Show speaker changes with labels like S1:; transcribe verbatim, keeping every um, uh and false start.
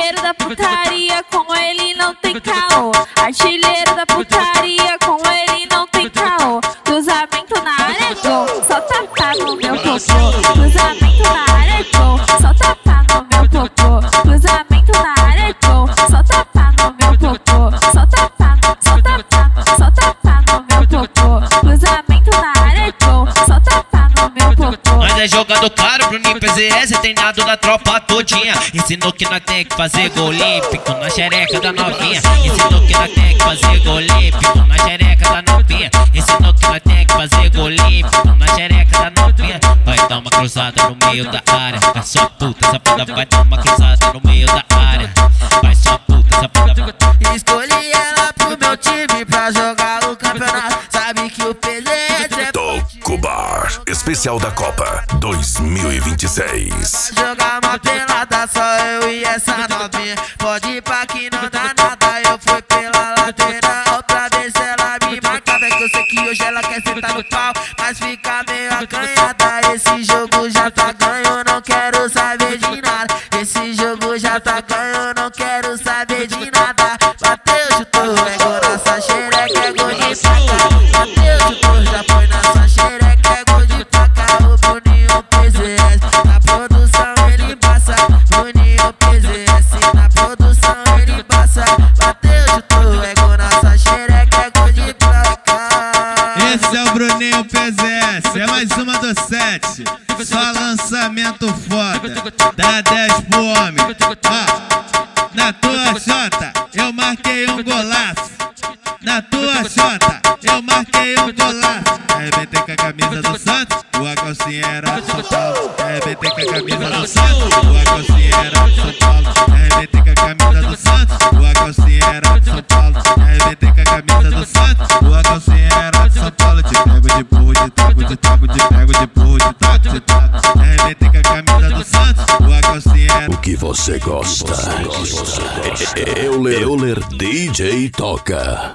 S1: Artilheiro da putaria, com ele não tem caô. Artilheiro da putaria, com ele não tem caô. Cruzamento na área, gol, só tapa no meu popô. Cruzamento na área, gol, só tapa no meu popô. Cruzamento na área, gol, só tapa no meu popô. Só tapa, só tapa, só tapa no meu popô. Cruzamento na área, gol, só tapa no meu popô.
S2: Mas é jogador claro, Bruninho P Z S, treinado da tropa todinha. Ensinou que nós tem que fazer gol olímpico na xereca da novinha. Ensinou que nós tem que fazer gol olímpico na xereca da novinha. Ensinou que nós tem que fazer gol olímpico na xereca da novinha. Vai dar uma cruzada no meio da área. Vai sua puta, safada, vai dar uma cruzada no meio da área. Vai sua puta, safada.
S3: Escolhi ela pro meu time pra jogar o campeonato. Sabe que o P Z S é
S4: Toco Bar, especial da Copa dois mil e vinte e seis.
S3: Jogar uma pelada, só eu e essa novinha. Pode ir pra que não dá nada. Eu fui pela lateral pra ver se ela me marcava. É que eu sei que hoje ela quer sentar no pau, mas fica meio acanhada. Esse jogo já tá ganho, não quero saber de nada. Esse jogo já tá ganho, não quero saber de nada. Bateu, chutou, é gol nessa xereca, é gol de placa. Bateu, chutou, já foi nessa xereca, é gol de placa. O Bruninho P Z S, na produção ele passa. Bruninho P Z S, na produção ele passa. Bateu, chutou, é gol nessa xereca, é gol de placa.
S5: Esse é o Bruninho P Z S, é mais uma do sete. Só lançamento foda, dá dez pro homem. Ó, na tua xota, eu marquei um golaço. Na tua xota, eu marquei um golaço. Arrebentei com a camisa do Santos, tua calcinha era São Paulo. Arrebentei com a camisa do Santos, tua calcinha era São Paulo. Arrebentei com a camisa do Santos, tua calcinha era São Paulo. Arrebentei com a camisa do Santos, tua calcinha era São Paulo. Te pego de burro, te trago, te trago, te pego de burro, te trago, te trago. Arrebentei com a camisa do Santos, tua calcinha era.
S4: O que você gosta? Euler, Euler D J toca.